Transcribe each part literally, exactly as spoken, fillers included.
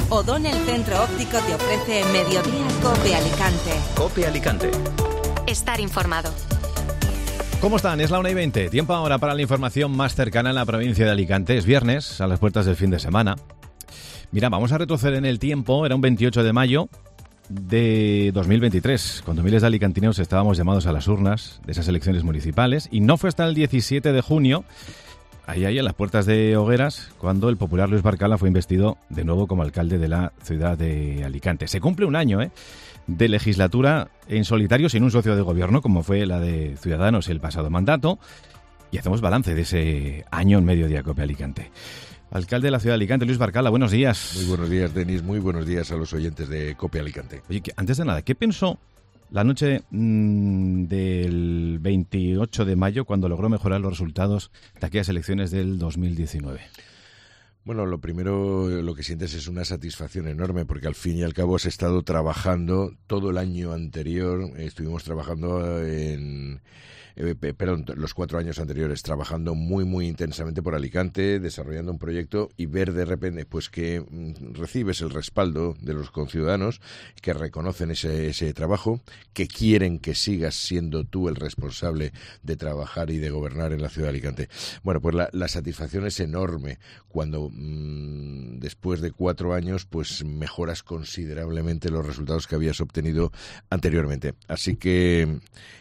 O'Donnell Centro Óptico te ofrece Mediodía Cope Alicante. Cope Alicante. Estar informado. ¿Cómo están? Es la una y veinte. Tiempo ahora para la información más cercana en la provincia de Alicante. Es viernes, a las puertas del fin de semana. Mira, vamos a retroceder en el tiempo. Era un veintiocho de mayo de dos mil veintitrés, cuando miles de alicantinos estábamos llamados a las urnas de esas elecciones municipales. Y no fue hasta el diecisiete de junio, ahí, ahí, en las puertas de Hogueras, cuando el popular Luis Barcala fue investido de nuevo como alcalde de la ciudad de Alicante. Se cumple un año, ¿eh?, de legislatura en solitario, sin un socio de gobierno, como fue la de Ciudadanos el pasado mandato, y hacemos balance de ese año en Mediodía Cope Alicante. Alcalde de la ciudad de Alicante, Luis Barcala, buenos días. Muy buenos días, Denis, muy buenos días a los oyentes de Cope Alicante. Oye, que, antes de nada, ¿qué pensó la noche mmm, del veintiocho de mayo cuando logró mejorar los resultados de aquellas elecciones del dos mil diecinueve? Bueno, lo primero, lo que sientes es una satisfacción enorme, porque al fin y al cabo has estado trabajando todo el año anterior, estuvimos trabajando en... Eh, perdón, los cuatro años anteriores, trabajando muy, muy intensamente por Alicante, desarrollando un proyecto, y ver de repente pues que mm, recibes el respaldo de los conciudadanos que reconocen ese, ese trabajo, que quieren que sigas siendo tú el responsable de trabajar y de gobernar en la ciudad de Alicante. Bueno, pues la, la satisfacción es enorme cuando mmm, después de cuatro años pues mejoras considerablemente los resultados que habías obtenido anteriormente. Así que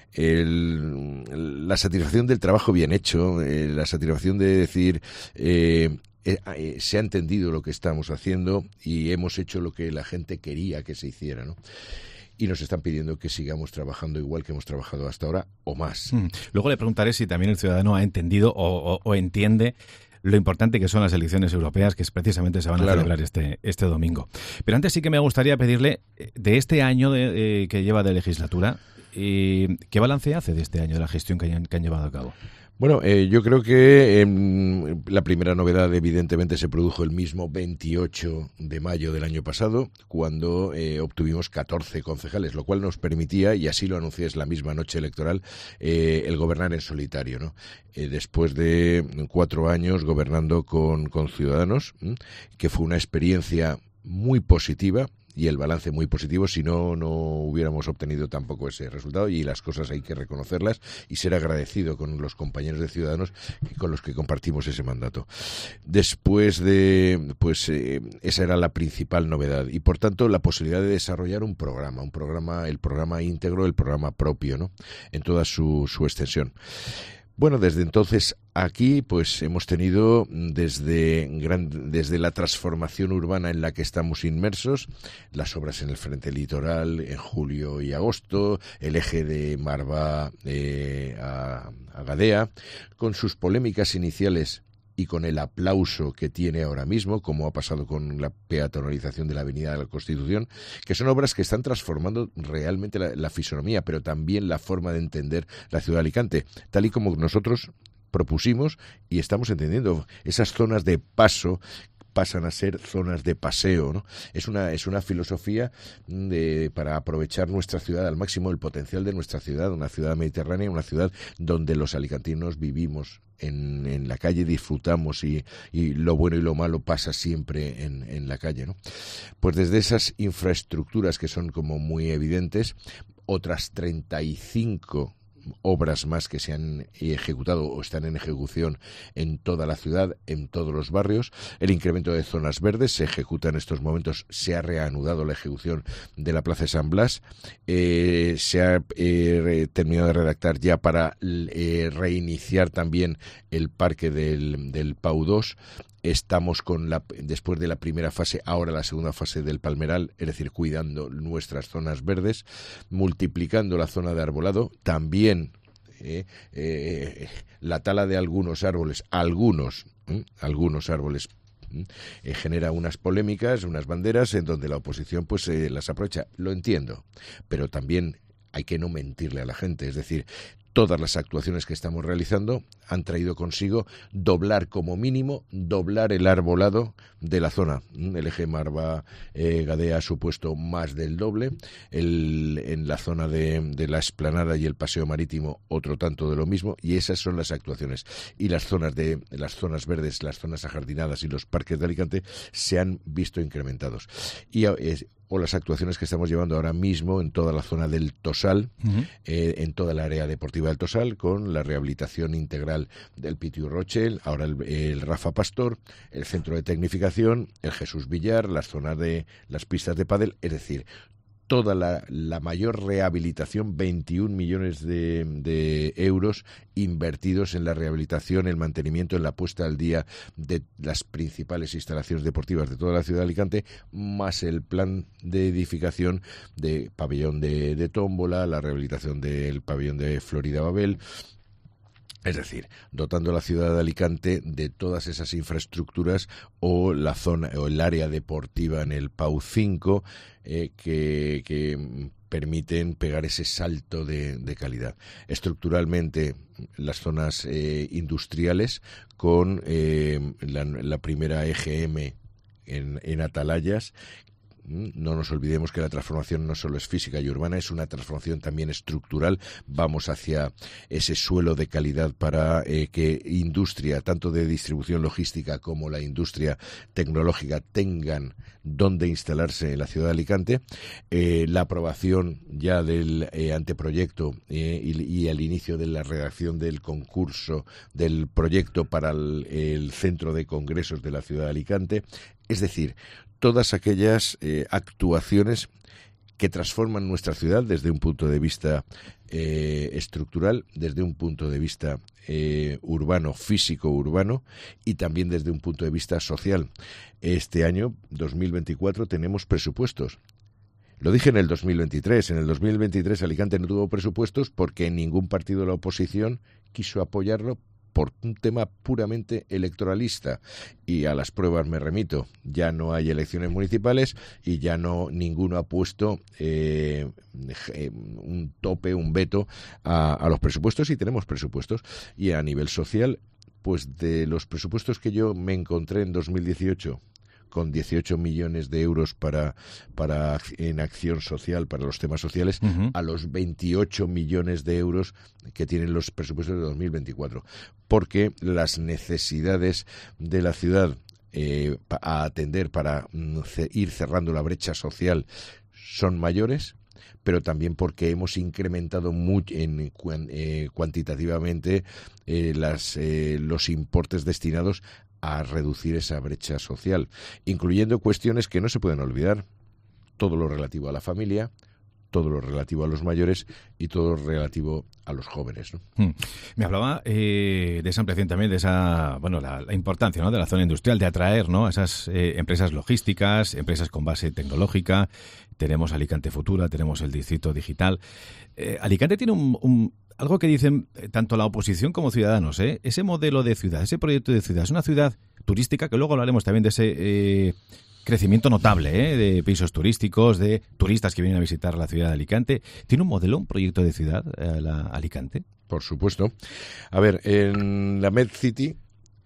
El, la satisfacción del trabajo bien hecho, eh, la satisfacción de decir eh, eh, eh, se ha entendido lo que estamos haciendo y hemos hecho lo que la gente quería que se hiciera, ¿no? Y nos están pidiendo que sigamos trabajando igual que hemos trabajado hasta ahora o más. Mm. Luego le preguntaré si también el ciudadano ha entendido o, o, o entiende lo importante que son las elecciones europeas, que precisamente se van a claro. celebrar este, este domingo. Pero antes sí que me gustaría pedirle, de este año de, eh, que lleva de legislatura, ¿y qué balance hace de este año, de la gestión que han, que han llevado a cabo? Bueno, eh, yo creo que eh, la primera novedad evidentemente se produjo el mismo veintiocho de mayo del año pasado, cuando eh, obtuvimos catorce concejales, lo cual nos permitía, y así lo anuncié la misma noche electoral, eh, el gobernar en solitario, ¿no? Eh, después de cuatro años gobernando con, con Ciudadanos, ¿m? que fue una experiencia muy positiva, y el balance muy positivo, si no, no hubiéramos obtenido tampoco ese resultado, y las cosas hay que reconocerlas y ser agradecido con los compañeros de Ciudadanos con los que compartimos ese mandato. Después de, pues eh, esa era la principal novedad, y por tanto la posibilidad de desarrollar un programa, un programa, el programa íntegro, el programa propio, ¿no?, en toda su, su extensión. Bueno, desde entonces aquí pues hemos tenido desde, gran, desde la transformación urbana en la que estamos inmersos, las obras en el frente litoral en julio y agosto, el eje de Marva eh, a, a Gadea, con sus polémicas iniciales y con el aplauso que tiene ahora mismo, como ha pasado con la peatonalización de la Avenida de la Constitución, que son obras que están transformando realmente la, la fisonomía, pero también la forma de entender la ciudad de Alicante, tal y como nosotros propusimos y estamos entendiendo. Esas zonas de paso pasan a ser zonas de paseo, ¿no? Es una es una filosofía de, para aprovechar nuestra ciudad al máximo, el potencial de nuestra ciudad, una ciudad mediterránea, una ciudad donde los alicantinos vivimos en, en la calle, disfrutamos y, y lo bueno y lo malo pasa siempre en, en la calle, ¿no? Pues desde esas infraestructuras que son como muy evidentes, otras treinta y cinco obras más que se han ejecutado o están en ejecución en toda la ciudad, en todos los barrios. El incremento de zonas verdes se ejecuta en estos momentos, se ha reanudado la ejecución de la Plaza de San Blas, eh, se ha eh, terminado de redactar ya para eh, reiniciar también el parque del, del Pau dos. Estamos con la, después de la primera fase, ahora la segunda fase del Palmeral, es decir, cuidando nuestras zonas verdes, multiplicando la zona de arbolado, también eh, eh, la tala de algunos árboles, algunos, eh, algunos árboles eh, genera unas polémicas, unas banderas en donde la oposición pues eh, las aprovecha. Lo entiendo, pero también hay que no mentirle a la gente, es decir, todas las actuaciones que estamos realizando han traído consigo doblar como mínimo, doblar el arbolado de la zona. El eje Marva-Gadea eh, ha supuesto más del doble, el, en la zona de, de la Explanada y el Paseo Marítimo otro tanto de lo mismo, y esas son las actuaciones. Y las zonas de las zonas verdes, las zonas ajardinadas y los parques de Alicante se han visto incrementados. Y eh, o las actuaciones que estamos llevando ahora mismo en toda la zona del Tosal, uh-huh. eh, en toda el área deportiva del Tosal, con la rehabilitación integral del Pitiu Rochel, ahora el, el Rafa Pastor, el centro de tecnificación, el Jesús Villar, las zonas de las pistas de pádel, es decir, toda la, la mayor rehabilitación, veintiún millones de, de euros invertidos en la rehabilitación, el mantenimiento, en la puesta al día de las principales instalaciones deportivas de toda la ciudad de Alicante, más el plan de edificación de pabellón de, de tómbola, la rehabilitación del pabellón de Florida Babel. Es decir, dotando a la ciudad de Alicante de todas esas infraestructuras, o la zona o el área deportiva en el Pau cinco eh, que, que permiten pegar ese salto de, de calidad. Estructuralmente, las zonas eh, industriales con eh, la, la primera E G M en, en Atalayas. No nos olvidemos que la transformación no solo es física y urbana, es una transformación también estructural. Vamos hacia ese suelo de calidad para eh, que industria, tanto de distribución logística como la industria tecnológica, tengan donde instalarse en la ciudad de Alicante. Eh, la aprobación ya del eh, anteproyecto eh, y, y el inicio de la redacción del concurso del proyecto para el, el centro de congresos de la ciudad de Alicante. Es decir, todas aquellas eh, actuaciones que transforman nuestra ciudad desde un punto de vista eh, estructural, desde un punto de vista eh, urbano, físico-urbano, y también desde un punto de vista social. Este año, dos mil veinticuatro, tenemos presupuestos. Lo dije en el dos mil veintitrés. En el dos mil veintitrés Alicante no tuvo presupuestos porque ningún partido de la oposición quiso apoyarlo por un tema puramente electoralista, y a las pruebas me remito. Ya no hay elecciones municipales y ya no ninguno ha puesto eh, un tope, un veto a, a los presupuestos, y tenemos presupuestos. Y a nivel social, pues de los presupuestos que yo me encontré en dos mil dieciocho, con dieciocho millones de euros para, para en acción social, para los temas sociales, uh-huh. a los veintiocho millones de euros que tienen los presupuestos de dos mil veinticuatro. Porque las necesidades de la ciudad eh, a atender para mm, ir cerrando la brecha social son mayores, pero también porque hemos incrementado muy en, eh, cuantitativamente eh, las, eh, los importes destinados a reducir esa brecha social, incluyendo cuestiones que no se pueden olvidar: todo lo relativo a la familia, todo lo relativo a los mayores y todo lo relativo a los jóvenes, ¿no? Hmm. Me hablaba eh, de esa ampliación también, de esa, bueno, la, la importancia, ¿no?, de la zona industrial, de atraer, ¿no?, a esas eh, empresas logísticas, empresas con base tecnológica. Tenemos Alicante Futura, tenemos el Distrito Digital. Eh, Alicante tiene un, un algo que dicen tanto la oposición como ciudadanos, ¿eh? Ese modelo de ciudad, ese proyecto de ciudad, es una ciudad turística, que luego hablaremos también de ese eh, crecimiento notable, ¿eh?, de pisos turísticos, de turistas que vienen a visitar la ciudad de Alicante. ¿Tiene un modelo, un proyecto de ciudad, eh, la Alicante? Por supuesto. A ver, en la MedCity,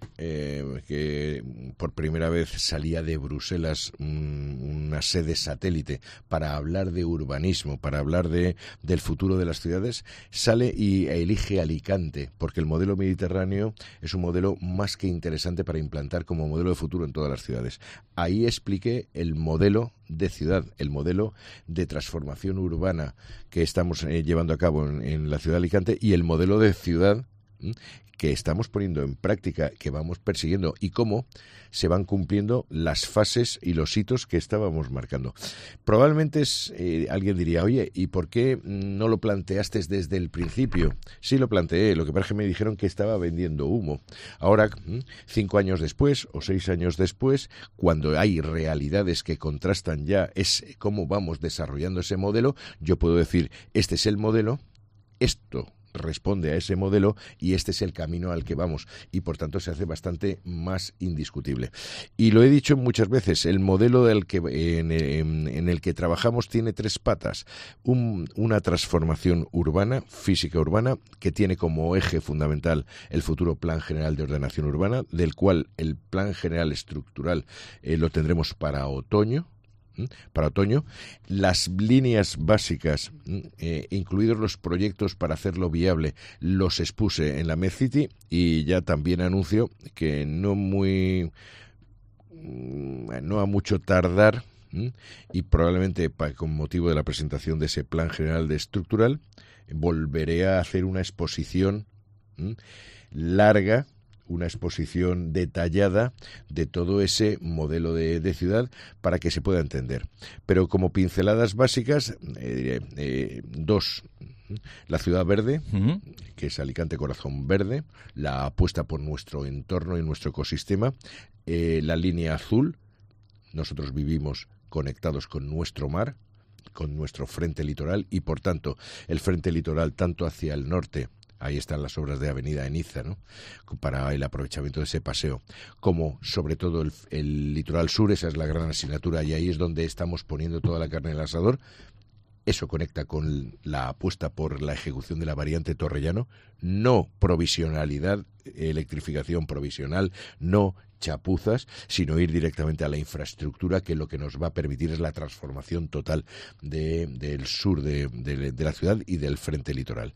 eh, que por primera vez salía de Bruselas un, una sede satélite para hablar de urbanismo, para hablar de del futuro de las ciudades, sale y elige Alicante, porque el modelo mediterráneo es un modelo más que interesante para implantar como modelo de futuro en todas las ciudades. Ahí expliqué el modelo de ciudad, el modelo de transformación urbana que estamos eh, llevando a cabo en, en la ciudad de Alicante, y el modelo de ciudad ¿m? que estamos poniendo en práctica, que vamos persiguiendo, y cómo se van cumpliendo las fases y los hitos que estábamos marcando. Probablemente es, eh, alguien diría, oye, ¿y por qué no lo planteaste desde el principio? Sí, lo planteé, lo que pasa es que me dijeron que estaba vendiendo humo. Ahora, cinco años después o seis años después, cuando hay realidades que contrastan ya es cómo vamos desarrollando ese modelo, yo puedo decir, este es el modelo, esto responde a ese modelo y este es el camino al que vamos y por tanto se hace bastante más indiscutible. Y lo he dicho muchas veces, el modelo del que, en, en, en el que trabajamos tiene tres patas. Un, una transformación urbana, física urbana, que tiene como eje fundamental el futuro Plan General de Ordenación Urbana, del cual el Plan General Estructural eh, lo tendremos para otoño. Para otoño, las líneas básicas, eh, incluidos los proyectos para hacerlo viable, los expuse en la MedCity y ya también anuncio que no muy, no a mucho tardar y probablemente para, con motivo de la presentación de ese Plan General de Estructural, volveré a hacer una exposición larga, una exposición detallada de todo ese modelo de, de ciudad para que se pueda entender. Pero como pinceladas básicas, eh, eh, dos. La ciudad verde, uh-huh. que es Alicante Corazón Verde, la apuesta por nuestro entorno y nuestro ecosistema, eh, la línea azul, nosotros vivimos conectados con nuestro mar, con nuestro frente litoral y por tanto el frente litoral tanto hacia el norte, ahí están las obras de Avenida Eniza, ¿no?, para el aprovechamiento de ese paseo, como sobre todo el, el litoral sur, esa es la gran asignatura y ahí es donde estamos poniendo toda la carne en el asador. Eso conecta con la apuesta por la ejecución de la variante Torrellano, no provisionalidad, electrificación provisional, no chapuzas, sino ir directamente a la infraestructura, que lo que nos va a permitir es la transformación total de, del sur de, de, de la ciudad y del frente litoral.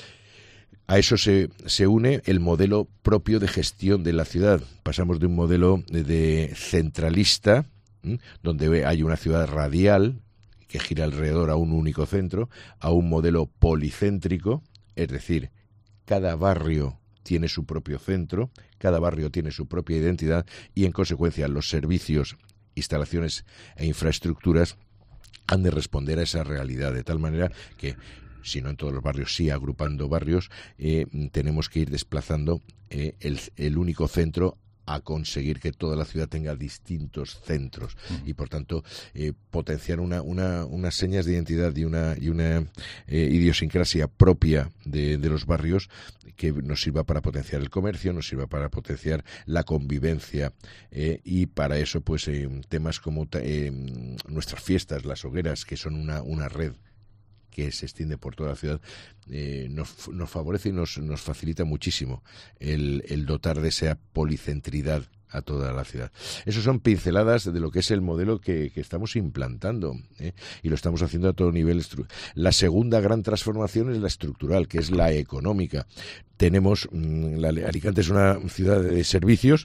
A eso se, se une el modelo propio de gestión de la ciudad. Pasamos de un modelo de, de centralista, ¿m? donde hay una ciudad radial que gira alrededor a un único centro, a un modelo policéntrico, es decir, cada barrio tiene su propio centro, cada barrio tiene su propia identidad y, en consecuencia, los servicios, instalaciones e infraestructuras han de responder a esa realidad, de tal manera que, si no en todos los barrios, sí agrupando barrios, eh, tenemos que ir desplazando eh, el, el único centro a conseguir que toda la ciudad tenga distintos centros uh-huh. y por tanto eh, potenciar una, una, unas señas de identidad y una, y una eh, idiosincrasia propia de, de los barrios que nos sirva para potenciar el comercio, nos sirva para potenciar la convivencia eh, y para eso pues eh, temas como eh, nuestras fiestas, las hogueras, que son una, una red que se extiende por toda la ciudad, eh, nos, nos favorece y nos, nos facilita muchísimo el, el dotar de esa policentridad a toda la ciudad. Esas son pinceladas de lo que es el modelo que, que estamos implantando, ¿eh? y lo estamos haciendo a todo nivel. La segunda gran transformación es la estructural, que es la económica. Tenemos, la, Alicante es una ciudad de servicios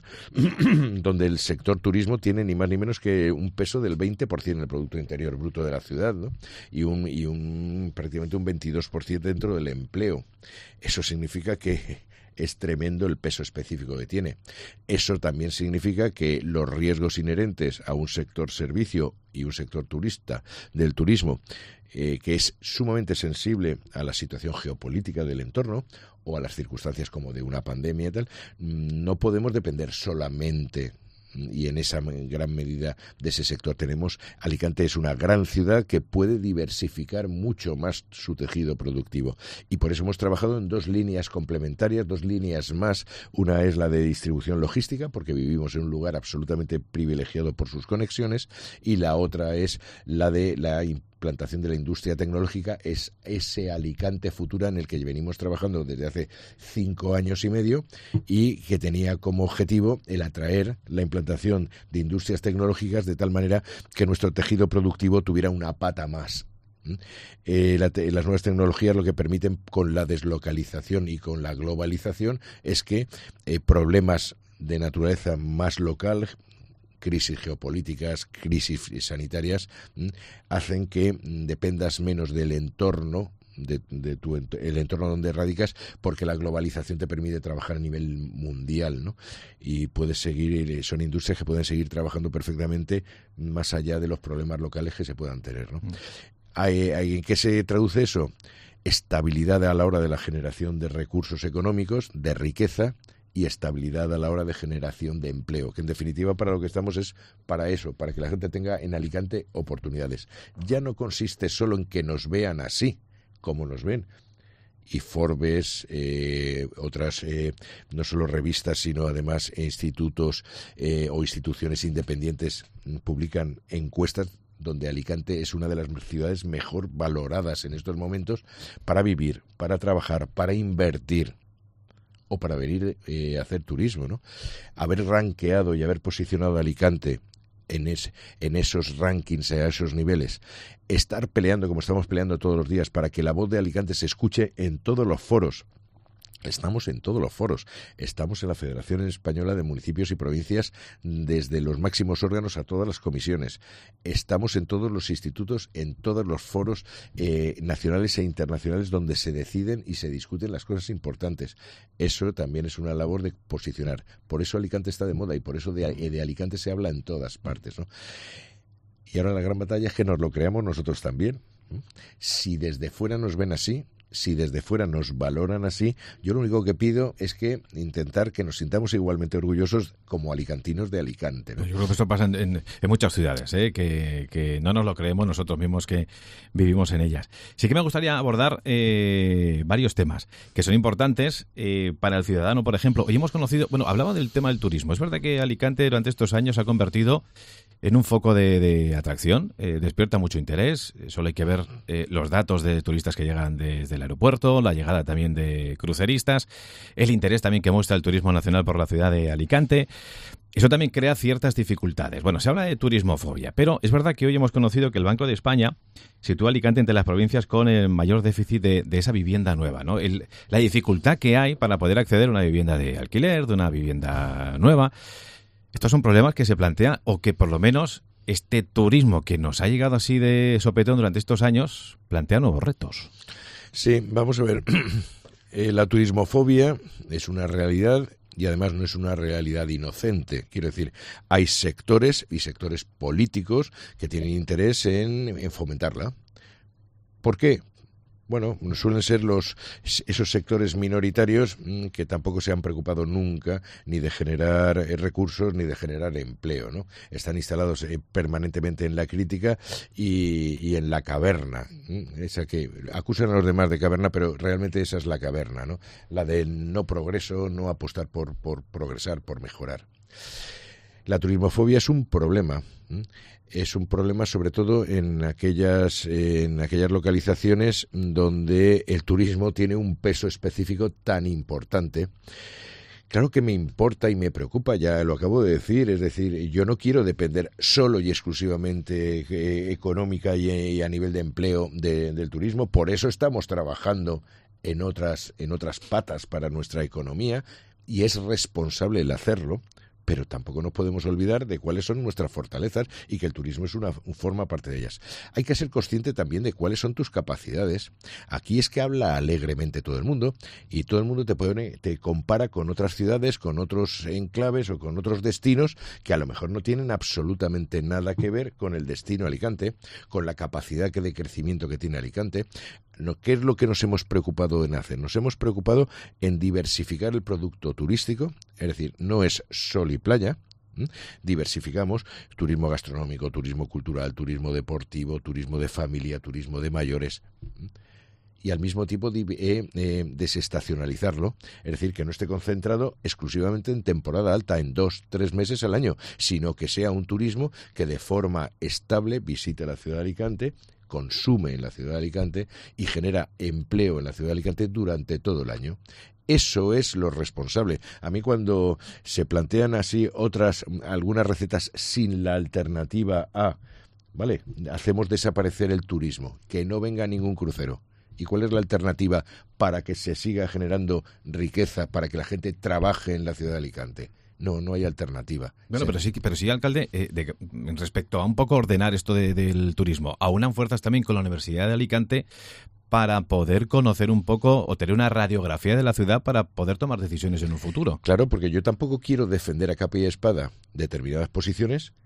donde el sector turismo tiene ni más ni menos que un peso del veinte por ciento del Producto Interior Bruto de la ciudad, ¿no? y, un, y un prácticamente un veintidós por ciento dentro del empleo. Eso significa que es tremendo el peso específico que tiene. Eso también significa que los riesgos inherentes a un sector servicio y un sector turista del turismo, eh, que es sumamente sensible a la situación geopolítica del entorno o a las circunstancias como de una pandemia y tal, no podemos depender solamente y en esa gran medida de ese sector. Tenemos, Alicante es una gran ciudad que puede diversificar mucho más su tejido productivo y por eso hemos trabajado en dos líneas complementarias, dos líneas más. Una es la de distribución logística, porque vivimos en un lugar absolutamente privilegiado por sus conexiones, y la otra es la de la implantación de la industria tecnológica, es ese Alicante Futura en el que venimos trabajando desde hace cinco años y medio y que tenía como objetivo el atraer la implantación de industrias tecnológicas de tal manera que nuestro tejido productivo tuviera una pata más. Eh, la te, las nuevas tecnologías lo que permiten con la deslocalización y con la globalización es que eh, problemas de naturaleza más local, crisis geopolíticas, crisis sanitarias, ¿m? hacen que m, dependas menos del entorno, de, de tu ent- el entorno donde radicas, porque la globalización te permite trabajar a nivel mundial, ¿no? Y puedes seguir, son industrias que pueden seguir trabajando perfectamente más allá de los problemas locales que se puedan tener, ¿no? Mm. ¿Hay, hay, ¿En qué se traduce eso? Estabilidad a la hora de la generación de recursos económicos, de riqueza, y estabilidad a la hora de generación de empleo, que en definitiva para lo que estamos es para eso, para que la gente tenga en Alicante oportunidades. Ya no consiste solo en que nos vean así, como nos ven, y Forbes, eh, otras eh, no solo revistas, sino además institutos eh, o instituciones independientes publican encuestas donde Alicante es una de las ciudades mejor valoradas en estos momentos para vivir, para trabajar, para invertir o para venir eh, a hacer turismo, ¿no? Haber rankeado y haber posicionado a Alicante en, es, en esos rankings, a esos niveles, estar peleando como estamos peleando todos los días para que la voz de Alicante se escuche en todos los foros. Estamos en todos los foros, estamos en la Federación Española de Municipios y Provincias, desde los máximos órganos a todas las comisiones, estamos en todos los institutos, en todos los foros eh, nacionales e internacionales donde se deciden y se discuten las cosas importantes. Eso también es una labor de posicionar. Por eso Alicante está de moda y por eso de, de Alicante se habla en todas partes, ¿no? Y ahora la gran batalla es que nos lo creamos nosotros también. Si desde fuera nos ven así, si desde fuera nos valoran así, yo lo único que pido es que intentar que nos sintamos igualmente orgullosos como alicantinos de Alicante, ¿no? Yo creo que esto pasa en, en, en muchas ciudades, ¿eh? que, que no nos lo creemos nosotros mismos que vivimos en ellas. Sí que me gustaría abordar eh, varios temas que son importantes eh, para el ciudadano, por ejemplo. Hoy hemos conocido, bueno, hablaba del tema del turismo. Es verdad que Alicante durante estos años se ha convertido en un foco de, de atracción, eh, despierta mucho interés. Solo hay que ver eh, los datos de turistas que llegan desde el aeropuerto, la llegada también de cruceristas, el interés también que muestra el turismo nacional por la ciudad de Alicante. Eso también crea ciertas dificultades. Bueno, se habla de turismofobia, pero es verdad que hoy hemos conocido que el Banco de España sitúa a Alicante entre las provincias con el mayor déficit de, de esa vivienda nueva, ¿no? El, la dificultad que hay para poder acceder a una vivienda de alquiler, de una vivienda nueva. Estos son problemas que se plantean o que por lo menos este turismo que nos ha llegado así de sopetón durante estos años plantea nuevos retos. Sí, vamos a ver. Eh, la turismofobia es una realidad y además no es una realidad inocente. Quiero decir, hay sectores y sectores políticos que tienen interés en, en fomentarla. ¿Por qué? Bueno, suelen ser los esos sectores minoritarios que tampoco se han preocupado nunca ni de generar eh, recursos ni de generar empleo, ¿no? Están instalados eh, permanentemente en la crítica y, y en la caverna, ¿eh? Esa que acusan a los demás de caverna, pero realmente esa es la caverna, ¿no? La de no progreso, no apostar por, por progresar, por mejorar. La turismofobia es un problema. ¿eh? Es un problema sobre todo en aquellas, en aquellas localizaciones donde el turismo tiene un peso específico tan importante. Claro que me importa y me preocupa, ya lo acabo de decir, es decir, yo no quiero depender solo y exclusivamente eh, económica y, y a nivel de empleo de, del turismo, por eso estamos trabajando en otras, en otras patas para nuestra economía y es responsable el hacerlo. Pero tampoco nos podemos olvidar de cuáles son nuestras fortalezas y que el turismo es una forma parte de ellas. Hay que ser consciente también de cuáles son tus capacidades. Aquí es que habla alegremente todo el mundo y todo el mundo te pone, te compara con otras ciudades, con otros enclaves o con otros destinos que a lo mejor no tienen absolutamente nada que ver con el destino Alicante, con la capacidad que de crecimiento que tiene Alicante. ¿Qué es lo que nos hemos preocupado en hacer? Nos hemos preocupado en diversificar el producto turístico, es decir, no es sol y playa. ¿Mm? Diversificamos turismo gastronómico, turismo cultural, turismo deportivo, turismo de familia, turismo de mayores. ¿Mm? Y al mismo tiempo eh, eh, desestacionalizarlo, es decir, que no esté concentrado exclusivamente en temporada alta, en dos, tres meses al año, sino que sea un turismo que de forma estable visite la ciudad de Alicante, consume en la ciudad de Alicante y genera empleo en la ciudad de Alicante durante todo el año. Eso es lo responsable. A mí cuando se plantean así otras, algunas recetas sin la alternativa a, vale, hacemos desaparecer el turismo, que no venga ningún crucero. ¿Y cuál es la alternativa para que se siga generando riqueza, para que la gente trabaje en la ciudad de Alicante? No, no hay alternativa. Bueno, sí. pero sí, pero sí, alcalde, eh, de, respecto a un poco ordenar esto de, del turismo, aunan fuerzas también con la Universidad de Alicante para poder conocer un poco o tener una radiografía de la ciudad para poder tomar decisiones en un futuro. Claro, porque yo tampoco quiero defender a capa y espada determinadas posiciones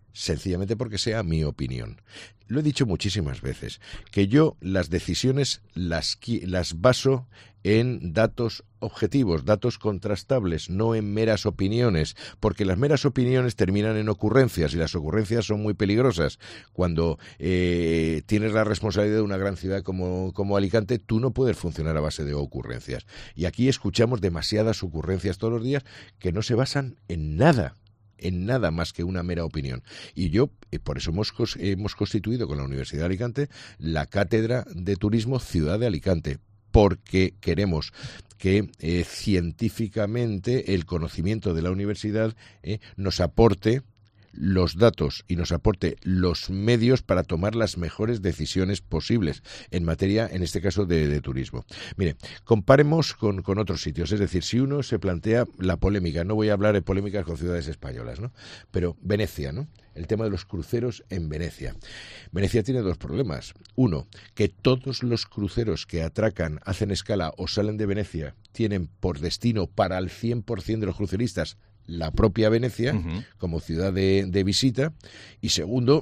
sencillamente porque sea mi opinión. Lo he dicho muchísimas veces, que yo las decisiones las, las baso en datos objetivos, datos contrastables, no en meras opiniones, porque las meras opiniones terminan en ocurrencias y las ocurrencias son muy peligrosas. Cuando eh, tienes la responsabilidad de una gran ciudad como, como Alicante, tú no puedes funcionar a base de ocurrencias. Y aquí escuchamos demasiadas ocurrencias todos los días que no se basan en nada. en nada más que una mera opinión. Y yo, eh, por eso hemos, hemos constituido con la Universidad de Alicante la Cátedra de Turismo Ciudad de Alicante, porque queremos que eh, científicamente el conocimiento de la universidad eh, nos aporte los datos y nos aporte los medios para tomar las mejores decisiones posibles en materia, en este caso, de, de turismo. Mire, comparemos con, con otros sitios, es decir, si uno se plantea la polémica, no voy a hablar de polémicas con ciudades españolas, ¿no? Pero Venecia, ¿no? El tema de los cruceros en Venecia. Venecia tiene dos problemas. Uno, que todos los cruceros que atracan, hacen escala o salen de Venecia tienen por destino para el cien por ciento de los cruceristas la propia Venecia, uh-huh, como ciudad de, de visita. Y segundo,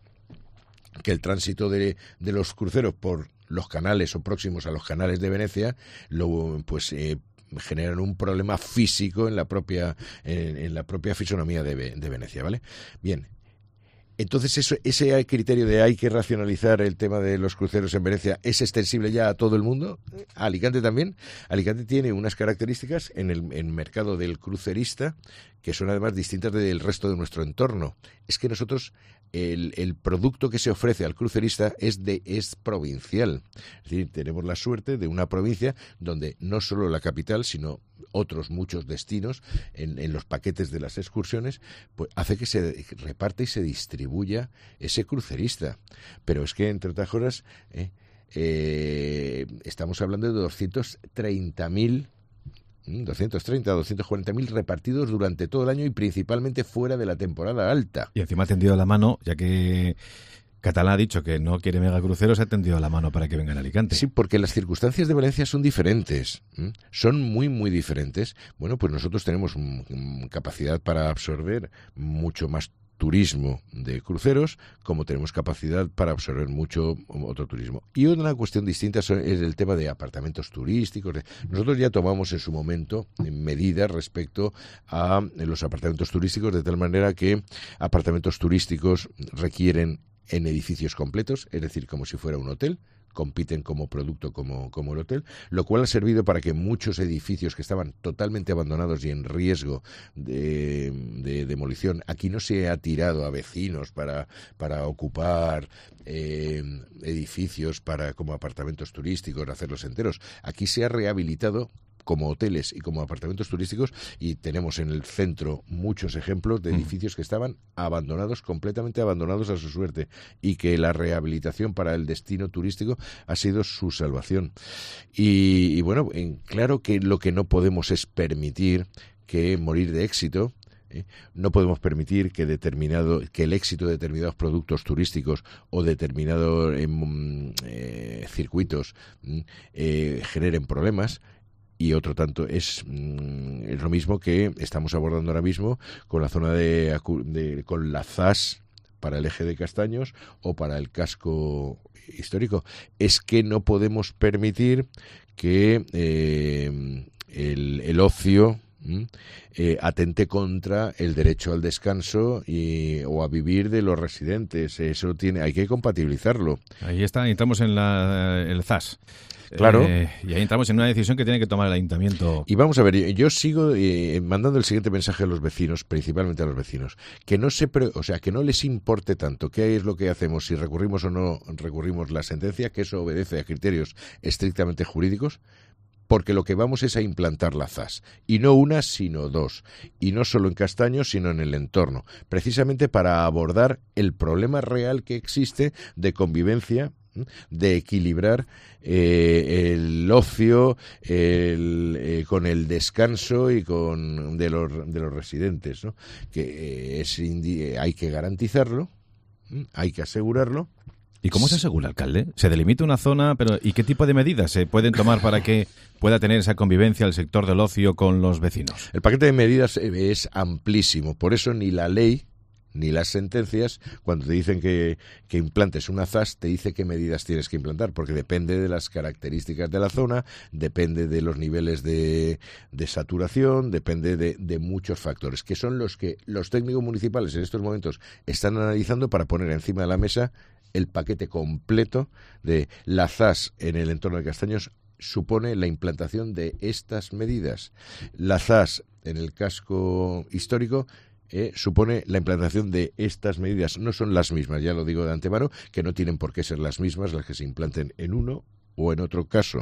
que el tránsito de, de los cruceros por los canales o próximos a los canales de Venecia, lo, pues eh, generan un problema físico en la propia en, en la propia fisonomía de, de Venecia, ¿vale? Bien. Entonces, eso, ese criterio de hay que racionalizar el tema de los cruceros en Venecia, ¿es extensible ya a todo el mundo? ¿A Alicante también? Alicante tiene unas características en el, en el mercado del crucerista que son además distintas del resto de nuestro entorno. Es que nosotros, el, el producto que se ofrece al crucerista es, de, es provincial. Es decir, tenemos la suerte de una provincia donde no solo la capital, sino otros muchos destinos en, en los paquetes de las excursiones, pues hace que se reparte y se distribuya ese crucerista. Pero es que, entre otras cosas, eh, eh, estamos hablando de doscientos treinta mil doscientos treinta, doscientos cuarenta mil repartidos durante todo el año y principalmente fuera de la temporada alta. Y encima ha tendido la mano, ya que Catalán ha dicho que no quiere megacruceros, ha tendido la mano para que vengan a Alicante. Sí, porque las circunstancias de Valencia son diferentes, ¿eh? Son muy, muy diferentes. Bueno, pues nosotros tenemos mm, capacidad para absorber mucho más turismo de cruceros, como tenemos capacidad para absorber mucho otro turismo. Y una cuestión distinta es el tema de apartamentos turísticos. Nosotros ya tomamos en su momento medidas respecto a los apartamentos turísticos, de tal manera que apartamentos turísticos requieren en edificios completos, es decir, como si fuera un hotel, compiten como producto como, como el hotel, lo cual ha servido para que muchos edificios que estaban totalmente abandonados y en riesgo de, de demolición, aquí no se ha tirado a vecinos para, para ocupar eh, edificios para como apartamentos turísticos, hacerlos enteros. Aquí se ha rehabilitado como hoteles y como apartamentos turísticos, y tenemos en el centro muchos ejemplos de edificios que estaban abandonados, completamente abandonados a su suerte, y que la rehabilitación para el destino turístico ha sido su salvación. Y, y bueno, en, claro que lo que no podemos es permitir que morir de éxito. ¿Eh? No podemos permitir que determinado que el éxito de determinados productos turísticos o determinados eh, eh, circuitos eh, generen problemas. Y otro tanto es, mm, es lo mismo que estamos abordando ahora mismo con la zona de, de con la Z A S para el eje de Castaños o para el casco histórico. Es que no podemos permitir que eh, el, el ocio eh, atente contra el derecho al descanso y, o a vivir de los residentes. Eso tiene, hay que compatibilizarlo. Ahí está, entramos en la, el Z A S. Claro. Eh, y ahí entramos en una decisión que tiene que tomar el ayuntamiento. Y vamos a ver, yo sigo eh, mandando el siguiente mensaje a los vecinos, principalmente a los vecinos, que no se, pre- o sea, que no les importe tanto qué es lo que hacemos, si recurrimos o no recurrimos la sentencia, que eso obedece a criterios estrictamente jurídicos, porque lo que vamos es a implantar la Z A S, y no una, sino dos, y no solo en Castaños, sino en el entorno, precisamente para abordar el problema real que existe de convivencia, de equilibrar eh, el ocio el, eh, con el descanso y con de los de los residentes, ¿no? Que eh, es indi- hay que garantizarlo, hay que asegurarlo. ¿Y cómo se asegura, alcalde? ¿Se delimita una zona, pero y qué tipo de medidas se pueden tomar para que pueda tener esa convivencia el sector del ocio con los vecinos? El paquete de medidas es amplísimo, por eso ni la ley ni las sentencias, cuando te dicen que, que implantes una Z A S, te dice qué medidas tienes que implantar, porque depende de las características de la zona, depende de los niveles de, de saturación, depende de, de muchos factores, que son los que los técnicos municipales en estos momentos están analizando para poner encima de la mesa el paquete completo de la Z A S en el entorno de Castaños. Supone la implantación de estas medidas. La Z A S en el casco histórico Eh, supone la implantación de estas medidas. No son las mismas, ya lo digo de antemano, que no tienen por qué ser las mismas las que se implanten en uno o en otro caso.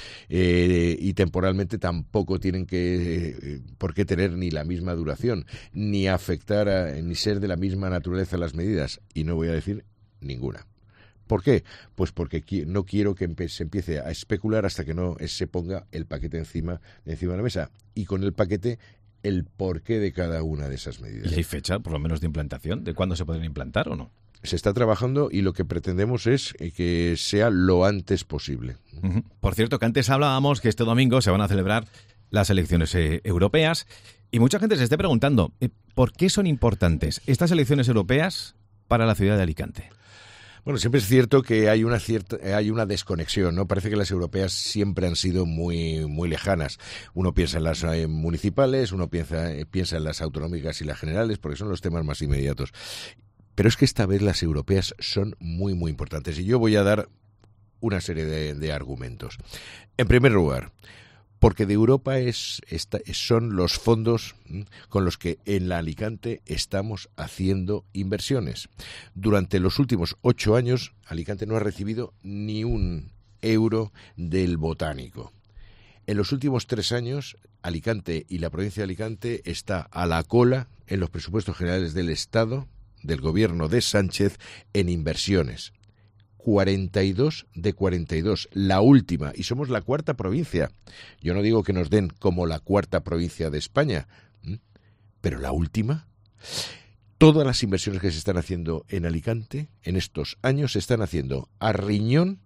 Eh, y temporalmente tampoco tienen que eh, por qué tener ni la misma duración, ni afectar, a, ni ser de la misma naturaleza las medidas. Y no voy a decir ninguna. ¿Por qué? Pues porque qui- no quiero que empe- se empiece a especular hasta que no se ponga el paquete encima, encima de la mesa. Y con el paquete el porqué de cada una de esas medidas. ¿Y hay fecha, por lo menos, de implantación? ¿De cuándo se pueden implantar o no? Se está trabajando y lo que pretendemos es que sea lo antes posible. Uh-huh. Por cierto, que antes hablábamos que este domingo se van a celebrar las elecciones eh, europeas y mucha gente se esté preguntando eh, ¿por qué son importantes estas elecciones europeas para la ciudad de Alicante? Bueno, siempre es cierto que hay una cierta, hay una desconexión, ¿no? Parece que las europeas siempre han sido muy, muy lejanas. Uno piensa en las eh, municipales, uno piensa, eh, piensa en las autonómicas y las generales, porque son los temas más inmediatos. Pero es que esta vez las europeas son muy, muy importantes. Y yo voy a dar una serie de, de argumentos. En primer lugar, porque de Europa es, esta, son los fondos con los que en la Alicante estamos haciendo inversiones. Durante los últimos ocho años, Alicante no ha recibido ni un euro del botánico. En los últimos tres años, Alicante y la provincia de Alicante está a la cola en los presupuestos generales del Estado, del gobierno de Sánchez, en inversiones. cuarenta y dos de cuarenta y dos, la última, y somos la cuarta provincia. Yo no digo que nos den como la cuarta provincia de España, pero la última. Todas las inversiones que se están haciendo en Alicante en estos años se están haciendo a riñón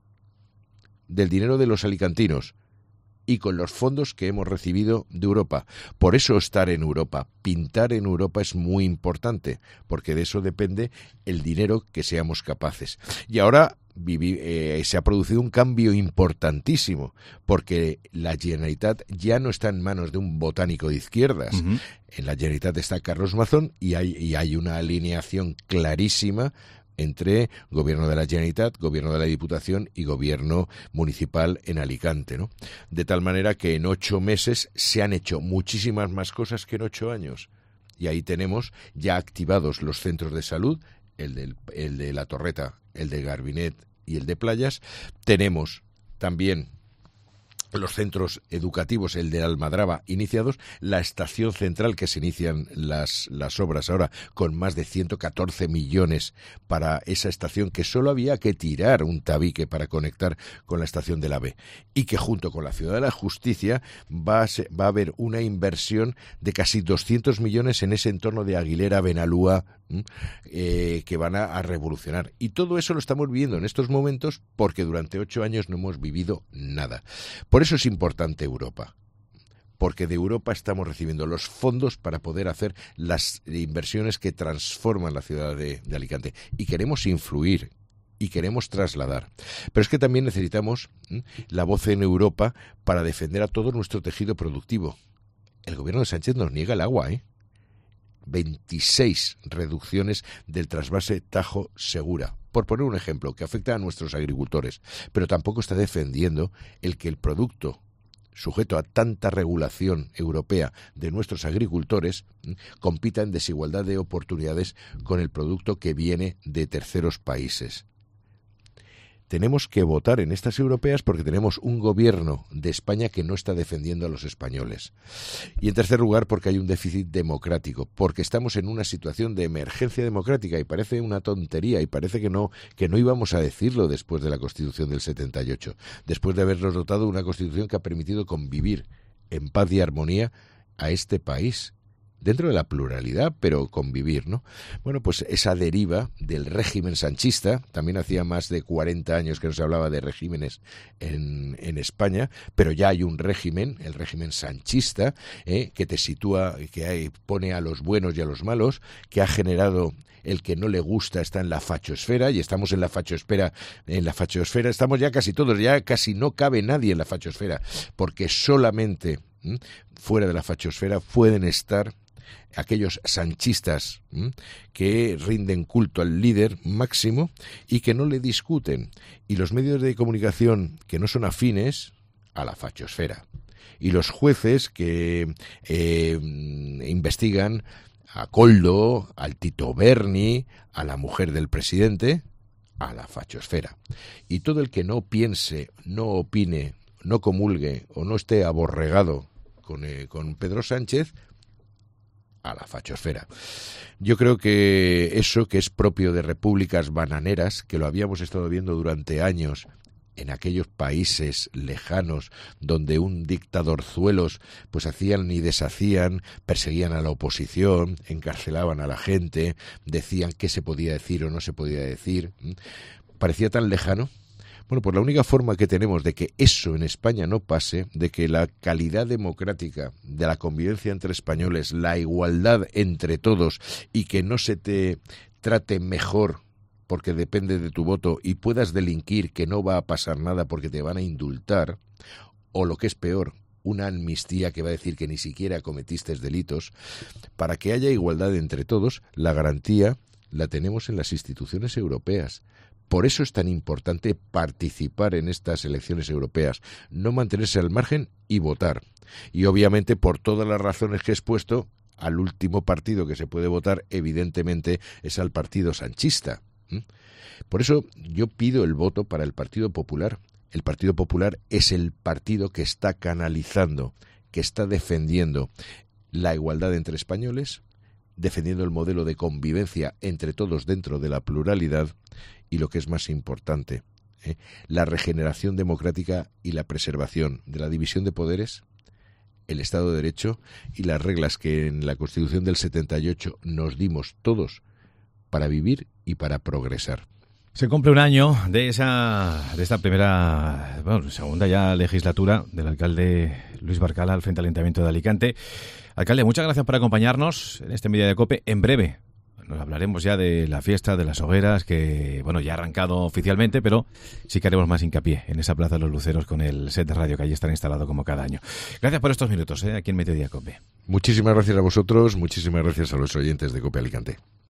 del dinero de los alicantinos y con los fondos que hemos recibido de Europa. Por eso estar en Europa, pintar en Europa es muy importante, porque de eso depende el dinero que seamos capaces. Y ahora viví, eh, se ha producido un cambio importantísimo, porque la Generalitat ya no está en manos de un botánico de izquierdas. Uh-huh. En la Generalitat está Carlos Mazón y hay, y hay una alineación clarísima entre gobierno de la Generalitat, gobierno de la Diputación y gobierno municipal en Alicante, ¿no? De tal manera que en ocho meses se han hecho muchísimas más cosas que en ocho años. Y ahí tenemos ya activados los centros de salud, el, del, el de La Torreta, el de Garbinet y el de Playas. Tenemos también los centros educativos, el de Almadraba, iniciados, la estación central, que se inician las, las obras ahora, con más de ciento catorce millones para esa estación, que solo había que tirar un tabique para conectar con la estación del AVE, y que junto con la Ciudad de la Justicia va a, ser, va a haber una inversión de casi doscientos millones en ese entorno de Aguilera, Benalúa, eh, que van a, a revolucionar. Y todo eso lo estamos viviendo en estos momentos porque durante ocho años no hemos vivido nada. Por eso es importante Europa, porque de Europa estamos recibiendo los fondos para poder hacer las inversiones que transforman la ciudad de, de Alicante. Y queremos influir y queremos trasladar. Pero es que también necesitamos ¿eh? la voz en Europa para defender a todo nuestro tejido productivo. El gobierno de Sánchez nos niega el agua, ¿eh? veintiséis reducciones del trasvase Tajo-Segura, por poner un ejemplo, que afecta a nuestros agricultores, pero tampoco está defendiendo el que el producto sujeto a tanta regulación europea de nuestros agricultores ¿eh? compita en desigualdad de oportunidades con el producto que viene de terceros países. Tenemos que votar en estas europeas porque tenemos un gobierno de España que no está defendiendo a los españoles. Y en tercer lugar, porque hay un déficit democrático, porque estamos en una situación de emergencia democrática, y parece una tontería, y parece que no, que no íbamos a decirlo después de la Constitución del setenta y ocho, después de habernos dotado de una Constitución que ha permitido convivir en paz y armonía a este país. dentro de la pluralidad, pero convivir, ¿no? Bueno, pues esa deriva del régimen sanchista, también hacía más de cuarenta años que no se hablaba de regímenes en, en España, pero ya hay un régimen, el régimen sanchista, ¿eh? que te sitúa, que hay, pone a los buenos y a los malos, que ha generado el que no le gusta está en la fachosfera, y estamos en la fachosfera, en la fachosfera estamos ya casi todos, ya casi no cabe nadie en la fachosfera, porque solamente ¿m? fuera de la fachosfera pueden estar aquellos sanchistas ¿m? que rinden culto al líder máximo y que no le discuten, y los medios de comunicación que no son afines a la fachosfera, y los jueces que eh, investigan a Koldo, al Tito Berni, a la mujer del presidente, a la fachosfera. Y todo el que no piense, no opine, no comulgue o no esté aborregado con, eh, con Pedro Sánchez, a la fachosfera. Yo creo que eso, que es propio de repúblicas bananeras, que lo habíamos estado viendo durante años en aquellos países lejanos donde un dictadorzuelos pues hacían y deshacían, perseguían a la oposición, encarcelaban a la gente, decían qué se podía decir o no se podía decir, parecía tan lejano. Bueno, pues la única forma que tenemos de que eso en España no pase, de que la calidad democrática de la convivencia entre españoles, la igualdad entre todos y que no se te trate mejor porque depende de tu voto y puedas delinquir, que no va a pasar nada porque te van a indultar, o lo que es peor, una amnistía que va a decir que ni siquiera cometiste delitos, para que haya igualdad entre todos, la garantía la tenemos en las instituciones europeas. Por eso es tan importante participar en estas elecciones europeas, no mantenerse al margen y votar. Y obviamente, por todas las razones que he expuesto, al último partido que se puede votar, evidentemente, es al partido sanchista. Por eso yo pido el voto para el Partido Popular. El Partido Popular es el partido que está canalizando, que está defendiendo la igualdad entre españoles, defendiendo el modelo de convivencia entre todos dentro de la pluralidad y, lo que es más importante, ¿eh? la regeneración democrática y la preservación de la división de poderes, el Estado de Derecho y las reglas que en la Constitución del setenta y ocho nos dimos todos para vivir y para progresar. Se cumple un año de esa de esta primera, bueno, segunda ya legislatura del alcalde Luis Barcala al frente del Ayuntamiento de Alicante. Alcalde, muchas gracias por acompañarnos en este Mediodía de COPE. En breve nos hablaremos ya de la fiesta de las hogueras, que bueno, ya ha arrancado oficialmente, pero sí que haremos más hincapié en esa Plaza de los Luceros con el set de radio que allí está instalado como cada año. Gracias por estos minutos, ¿eh? aquí en Mediodía COPE. Muchísimas gracias a vosotros, muchísimas gracias a los oyentes de COPE Alicante.